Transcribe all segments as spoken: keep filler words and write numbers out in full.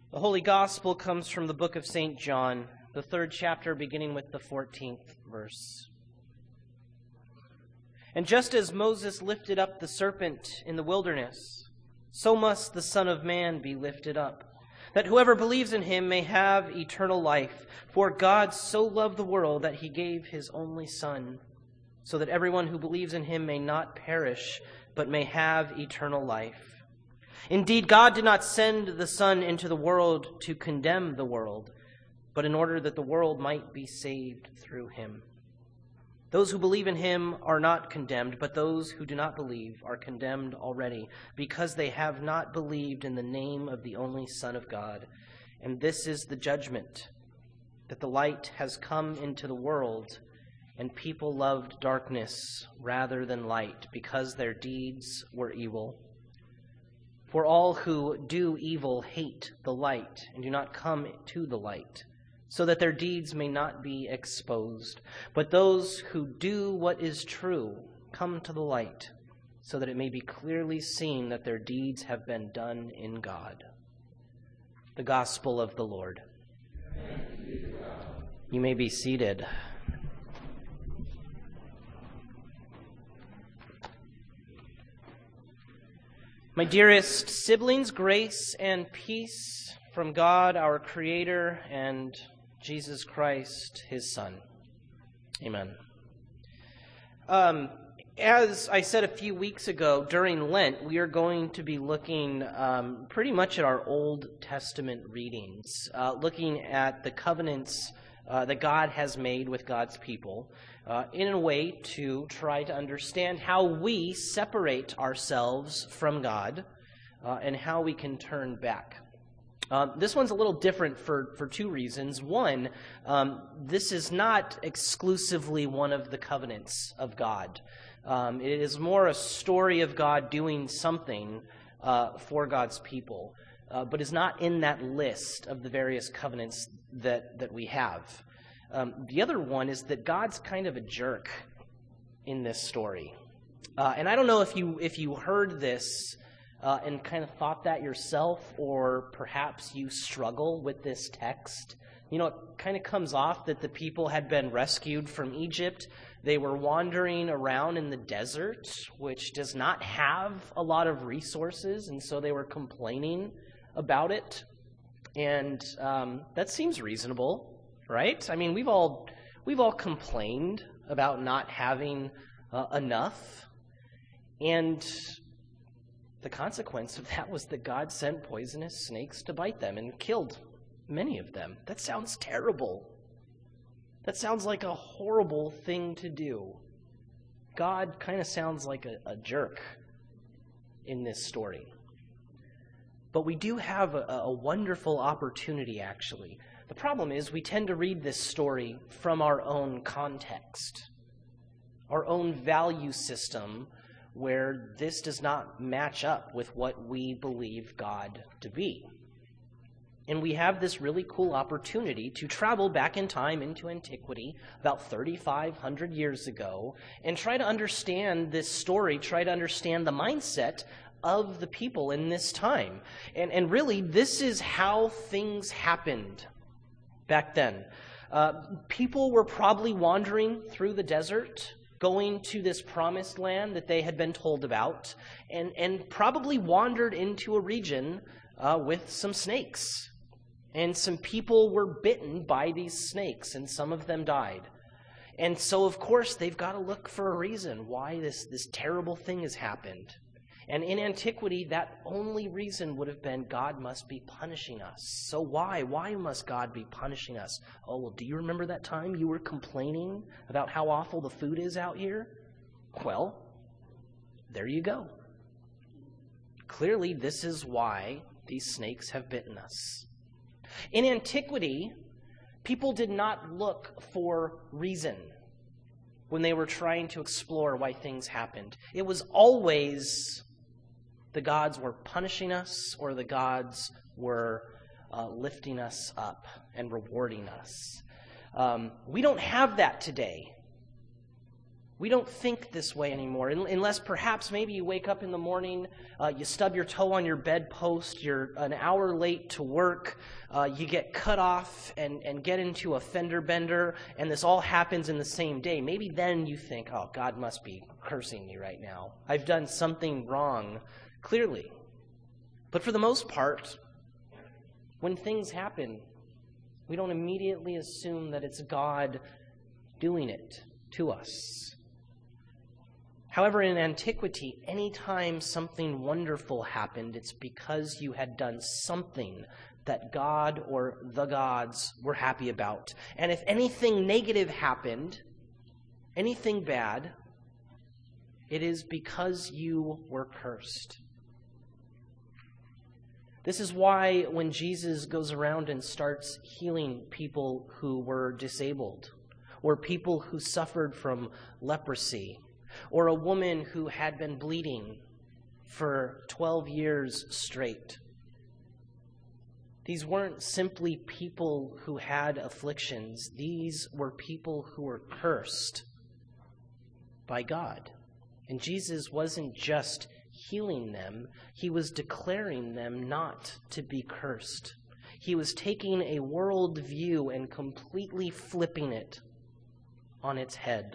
The Holy Gospel comes from the book of Saint John, the third chapter, beginning with the fourteenth verse. And just as Moses lifted up the serpent in the wilderness, so must the Son of Man be lifted up, that whoever believes in him may have eternal life. For God so loved the world that he gave his only Son, so that everyone who believes in him may not perish, but may have eternal life. Indeed, God did not send the Son into the world to condemn the world, but in order that the world might be saved through him. Those who believe in him are not condemned, but those who do not believe are condemned already, because they have not believed in the name of the only Son of God. And this is the judgment, that the light has come into the world, and people loved darkness rather than light, because their deeds were evil. For all who do evil hate the light and do not come to the light, so that their deeds may not be exposed. But those who do what is true come to the light, so that it may be clearly seen that their deeds have been done in God. The Gospel of the Lord. You may be seated. My dearest siblings, grace and peace from God, our Creator, and Jesus Christ, his Son. Amen. Um, as I said a few weeks ago, during Lent, we are going to be looking um, pretty much at our Old Testament readings, uh, looking at the covenants uh, that God has made with God's people, uh, in a way to try to understand how we separate ourselves from God uh, and how we can turn back. Um, this one's a little different for, for two reasons. One, um, this is not exclusively one of the covenants of God. Um, it is more a story of God doing something uh, for God's people, uh, but is not in that list of the various covenants that, that we have. Um, the other one is that God's kind of a jerk in this story. Uh, and I don't know if you if you heard this Uh, and kind of thought that yourself, or perhaps you struggle with this text. You know, it kind of comes off that the people had been rescued from Egypt. They were wandering around in the desert, which does not have a lot of resources, and so they were complaining about it. And um, that seems reasonable, right? I mean, we've all we've all complained about not having uh, enough, and the consequence of that was that God sent poisonous snakes to bite them and killed many of them. That sounds terrible. That sounds like a horrible thing to do. God kind of sounds like a, a jerk in this story. But we do have a, a wonderful opportunity, actually. The problem is we tend to read this story from our own context, our own value system, where this does not match up with what we believe God to be. And we have this really cool opportunity to travel back in time into antiquity, about thirty-five hundred years ago, and try to understand this story, try to understand the mindset of the people in this time. And, and really, this is how things happened back then. Uh, people were probably wandering through the desert, going to this promised land that they had been told about, and, and probably wandered into a region uh, with some snakes. And some people were bitten by these snakes, and some of them died. And so, of course, they've got to look for a reason why this, this terrible thing has happened. And in antiquity, that only reason would have been God must be punishing us. So why? Why must God be punishing us? Oh, well, do you remember that time you were complaining about how awful the food is out here? Well, there you go. Clearly, this is why these snakes have bitten us. In antiquity, people did not look for reason when they were trying to explore why things happened. It was always the gods were punishing us, or the gods were uh, lifting us up and rewarding us. Um, we don't have that today. We don't think this way anymore, unless perhaps maybe you wake up in the morning, uh, you stub your toe on your bedpost, you're an hour late to work, uh, you get cut off and, and get into a fender bender, and this all happens in the same day. Maybe then you think, oh, God must be cursing me right now. I've done something wrong, clearly. But for the most part, when things happen, we don't immediately assume that it's God doing it to us. However, in antiquity, anytime something wonderful happened, it's because you had done something that God or the gods were happy about. And if anything negative happened, anything bad, it is because you were cursed. This is why when Jesus goes around and starts healing people who were disabled, or people who suffered from leprosy, or a woman who had been bleeding for twelve years straight. These weren't simply people who had afflictions. These were people who were cursed by God. And Jesus wasn't just healing them, he was declaring them not to be cursed. He was taking a world view and completely flipping it on its head.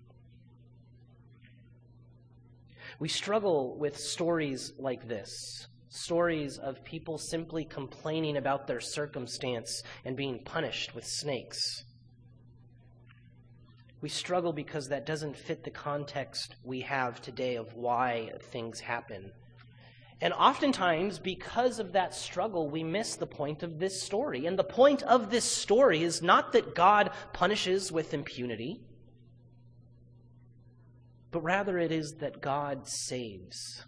We struggle with stories like this, stories of people simply complaining about their circumstance and being punished with snakes. We struggle because that doesn't fit the context we have today of why things happen. And oftentimes, because of that struggle, we miss the point of this story. And the point of this story is not that God punishes with impunity, but rather it is that God saves.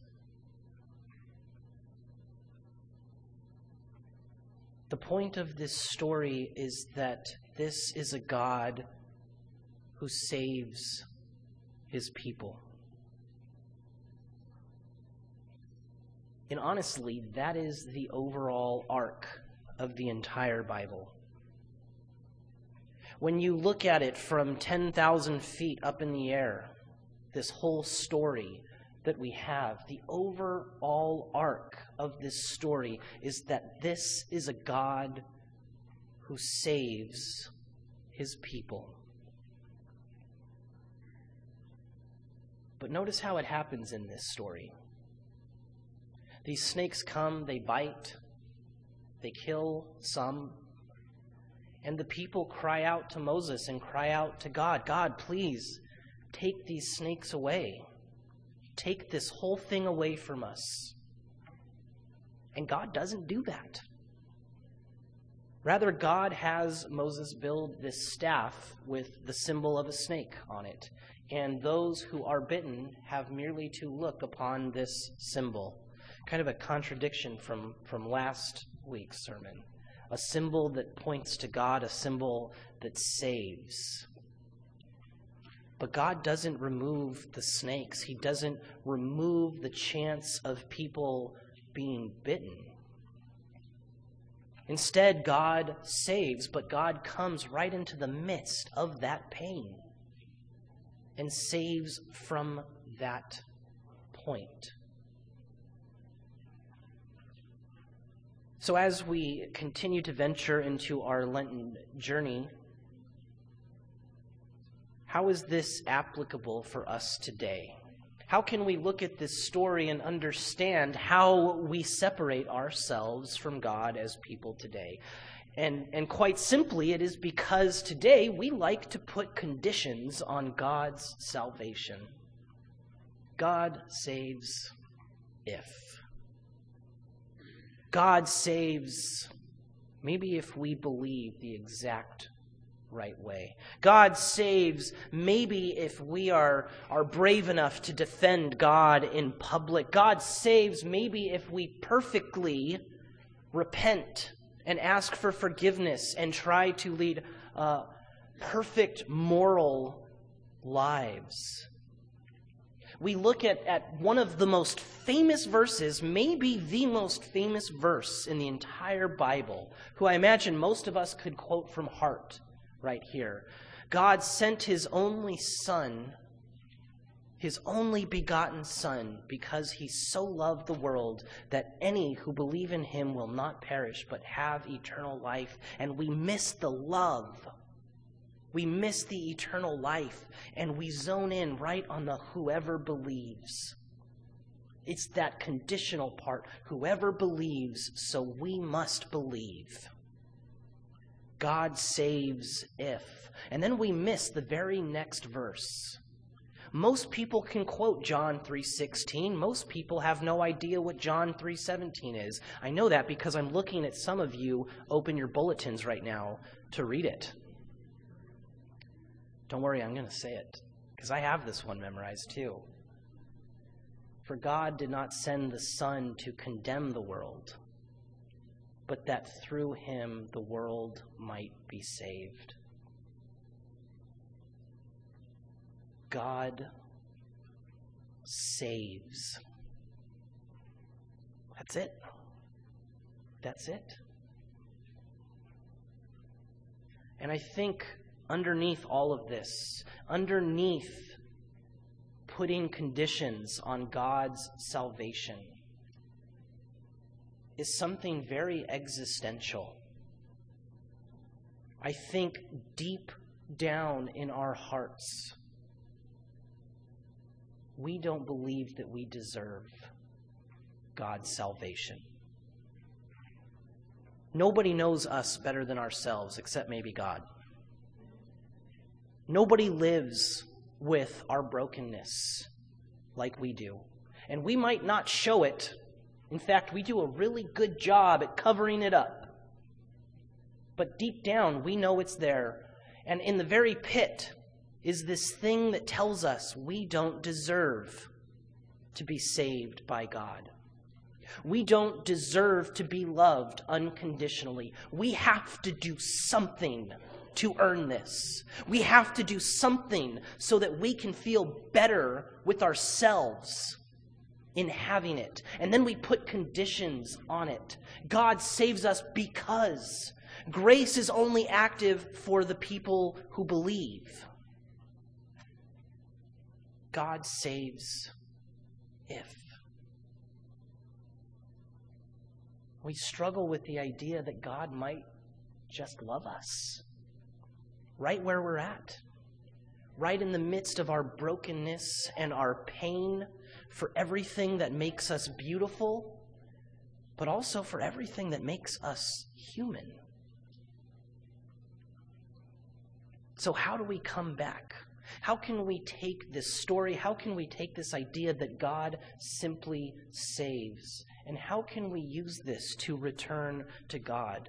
The point of this story is that this is a God who saves his people. And honestly, that is the overall arc of the entire Bible. When you look at it from ten thousand feet up in the air, this whole story that we have, the overall arc of this story is that this is a God who saves his people. But notice how it happens in this story. These snakes come, they bite, they kill some, and the people cry out to Moses and cry out to God, God, please take these snakes away. Take this whole thing away from us. And God doesn't do that. Rather, God has Moses build this staff with the symbol of a snake on it. And those who are bitten have merely to look upon this symbol. Kind of a contradiction from, from last week's sermon. A symbol that points to God, a symbol that saves. But God doesn't remove the snakes. He doesn't remove the chance of people being bitten. Instead, God saves, but God comes right into the midst of that pain and saves from that point. So as we continue to venture into our Lenten journey, how is this applicable for us today? How can we look at this story and understand how we separate ourselves from God as people today? And, and quite simply, it is because today we like to put conditions on God's salvation. God saves if. God saves maybe if we believe the exact right way. God saves maybe if we are, are brave enough to defend God in public. God saves maybe if we perfectly repent and ask for forgiveness and try to lead uh, perfect moral lives. We look at, at one of the most famous verses, maybe the most famous verse in the entire Bible, who I imagine most of us could quote from heart right here. God sent his only Son his only begotten Son, because he so loved the world that any who believe in him will not perish but have eternal life. And we miss the love. We miss the eternal life, and we zone in right on the whoever believes. It's that conditional part. Whoever believes, so we must believe. God saves if. And then we miss the very next verse. Most people can quote John three sixteen. Most people have no idea what John three seventeen is. I know that because I'm looking at some of you open your bulletins right now to read it. Don't worry, I'm going to say it, because I have this one memorized too. For God did not send the Son to condemn the world, but that through him the world might be saved. God saves. That's it. That's it. And I think underneath all of this, underneath putting conditions on God's salvation, is something very existential. I think deep down in our hearts, we don't believe that we deserve God's salvation. Nobody knows us better than ourselves, except maybe God. Nobody lives with our brokenness like we do. And we might not show it. In fact, we do a really good job at covering it up. But deep down, we know it's there. And in the very pit is this thing that tells us we don't deserve to be saved by God. We don't deserve to be loved unconditionally. We have to do something to earn this. We have to do something so that we can feel better with ourselves in having it. And then we put conditions on it. God saves us because grace is only active for the people who believe. God saves if. We struggle with the idea that God might just love us right where we're at, right in the midst of our brokenness and our pain, for everything that makes us beautiful, but also for everything that makes us human. So how do we come back? How can we take this story? How can we take this idea that God simply saves? And how can we use this to return to God?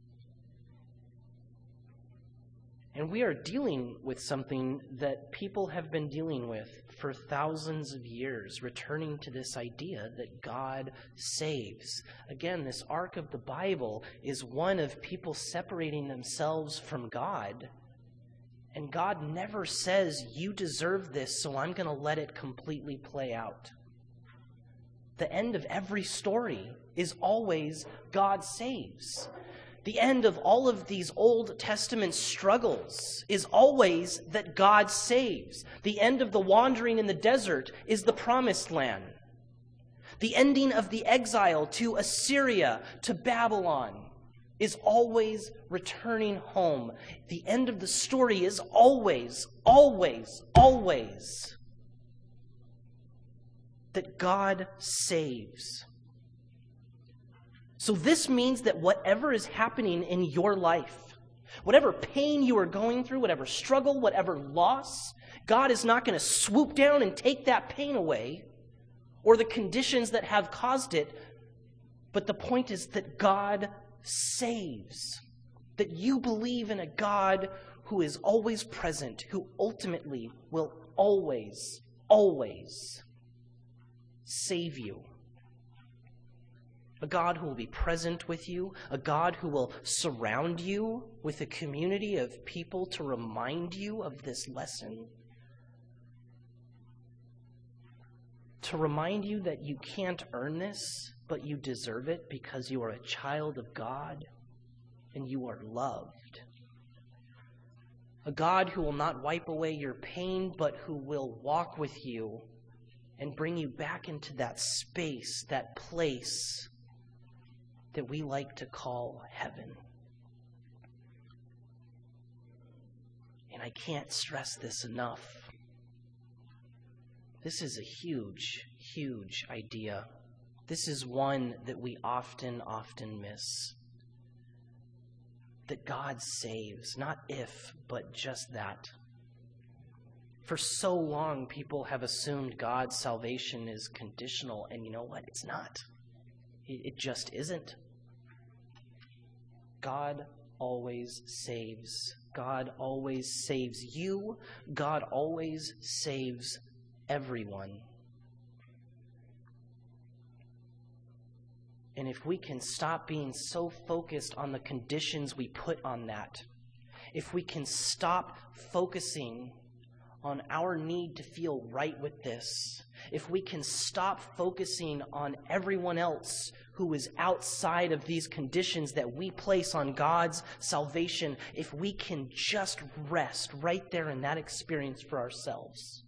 And we are dealing with something that people have been dealing with for thousands of years, returning to this idea that God saves. Again, this arc of the Bible is one of people separating themselves from God. And God never says, you deserve this, so I'm going to let it completely play out. The end of every story is always God saves. The end of all of these Old Testament struggles is always that God saves. The end of the wandering in the desert is the promised land. The ending of the exile to Assyria, to Babylon, is always returning home. The end of the story is always, always, always that God saves. So this means that whatever is happening in your life, whatever pain you are going through, whatever struggle, whatever loss, God is not going to swoop down and take that pain away or the conditions that have caused it. But the point is that God saves, that you believe in a God who is always present, who ultimately will always, always save you. A God who will be present with you, a God who will surround you with a community of people to remind you of this lesson, to remind you that you can't earn this, but you deserve it because you are a child of God and you are loved. A God who will not wipe away your pain, but who will walk with you and bring you back into that space, that place that we like to call heaven. And I can't stress this enough. This is a huge, huge idea. This is one that we often, often miss. That God saves, not if, but just that. For so long, people have assumed God's salvation is conditional, and you know what? It's not. It just isn't. God always saves. God always saves you. God always saves everyone. And if we can stop being so focused on the conditions we put on that, if we can stop focusing on our need to feel right with this, if we can stop focusing on everyone else who is outside of these conditions that we place on God's salvation, if we can just rest right there in that experience for ourselves,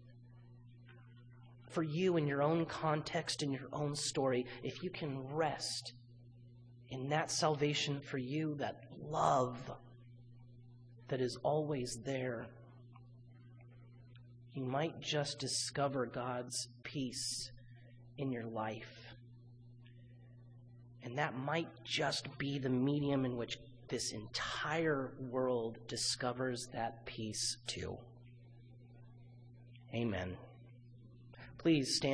for you in your own context, in your own story, if you can rest in that salvation for you, that love that is always there, you might just discover God's peace in your life. And that might just be the medium in which this entire world discovers that peace too. Amen. Please stand.